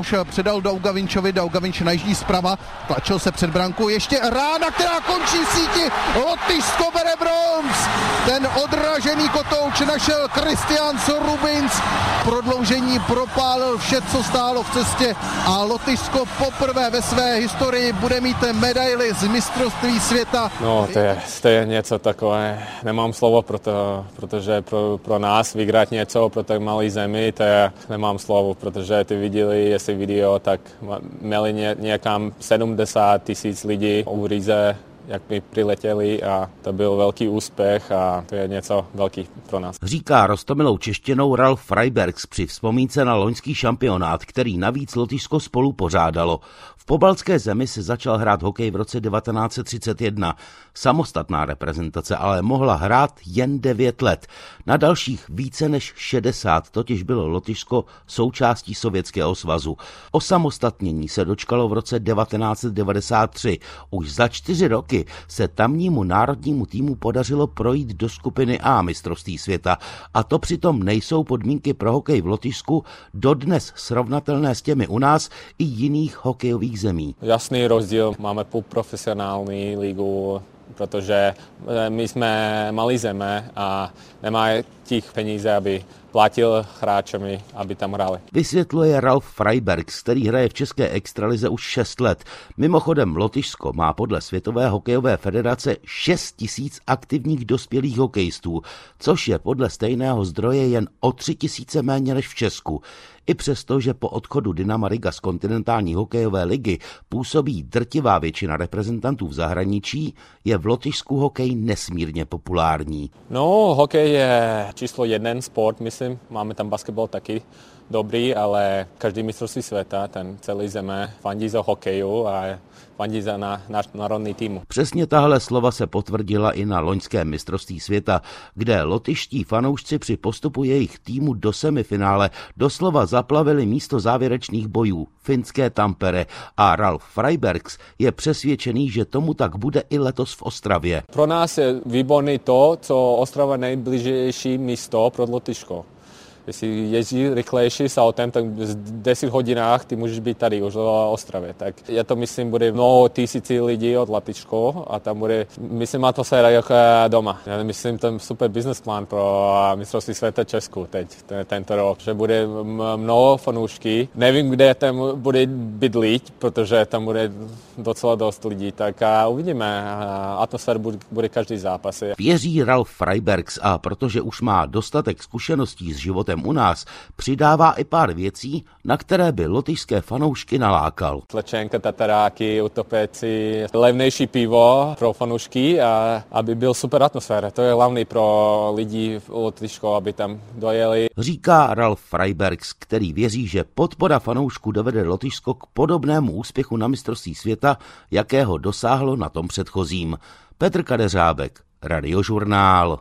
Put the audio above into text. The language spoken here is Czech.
už předal Daugavinčovi, Daugavinč najíždí zprava, tlačil se před branku, ještě rána, která končí v síti, Lotyšsko bere bronz, ten odražený kotouč našel Kristian Rubins, prodloužení propálil vše, co stálo v cestě a Lotyšsko poprvé ve své historii bude mít medaili z mistrovství světa. No, to je něco takové, nemám slovo pro to, protože pro nás vyhrát něco pro tak malý zemi, to je, nemám slovo, protože ty viděli, jestli video, tak měli někam 70 000 lidí u Rize, jak my přiletěli a to byl velký úspěch a to je něco velký pro nás. Říká roztomilou češtinou Ralf Freibergs při vzpomínce na loňský šampionát, který navíc Lotyšsko spolu pořádalo. V pobaltské zemi se začal hrát hokej v roce 1931. Samostatná reprezentace ale mohla hrát jen 9 let. Na dalších více než 60 totiž bylo Lotyšsko součástí Sovětského svazu. Osamostatnění se dočkalo v roce 1993. Už za 4 roky se tamnímu národnímu týmu podařilo projít do skupiny A mistrovství světa. A to přitom nejsou podmínky pro hokej v Lotyšsku dodnes srovnatelné s těmi u nás i jiných hokejových zemí. Jasný rozdíl, máme půlprofesionální ligu, protože my jsme malý země a nemáme těch peníze, aby platil hráčemi, aby tam hráli. Vysvětluje Ralf Freibergs, který hraje v české extralize už 6 let. Mimochodem Lotyšsko má podle Světové hokejové federace 6 000 aktivních dospělých hokejistů, což je podle stejného zdroje jen o 3 000 méně než v Česku. I přesto, že po odchodu Dynama Riga z kontinentální hokejové ligy působí drtivá většina reprezentantů v zahraničí, je v Lotyšsku hokej nesmírně populární. No, hokej je číslo 1 sport, myslím. Máme tam basketbal taky dobrý, ale každý mistrovství světa, ten celý země fandí za hokeju a fandí za náš národní tým. Přesně tahle slova se potvrdila i na loňském mistrovství světa, kde lotyští fanoušci při postupu jejich týmu do semifinále doslova zaplavili místo závěrečných bojů finské Tampere a Ralf Freibergs je přesvědčený, že tomu tak bude i letos v Ostravě. Pro nás je výborný to, co Ostrava nejbližší místo pro Lotyšsko. Jestli jezdí rychlejší s autem, tak v 10 hodinách ty můžeš být tady už v Ostravě. Tak já to myslím, bude mnoho tisíci lidí od Lotyšsko a tam bude, myslím, atmosféra jako doma. Já myslím, ten super business plán pro mistrovství světa Česku teď, tento rok, že bude mnoho fanoušky. Nevím, kde tam bude bydlit, protože tam bude docela dost lidí, tak uvidíme. Atmosféra bude každý zápas. Věří Ralf Freibergs a protože už má dostatek zkušeností s životem u nás, přidává i pár věcí, na které by lotyšské fanoušky nalákal. Tlačenka, tataráky, utopéci, levnější pivo pro fanoušky a aby byl super atmosféra. To je hlavní pro lidi v Lotyšsku, aby tam dojeli. Říká Ralf Freibergs, který věří, že podpora fanoušků dovede Lotyšsko k podobnému úspěchu na mistrovství světa, jakého dosáhlo na tom předchozím. Petr Kadeřábek, Radiožurnál.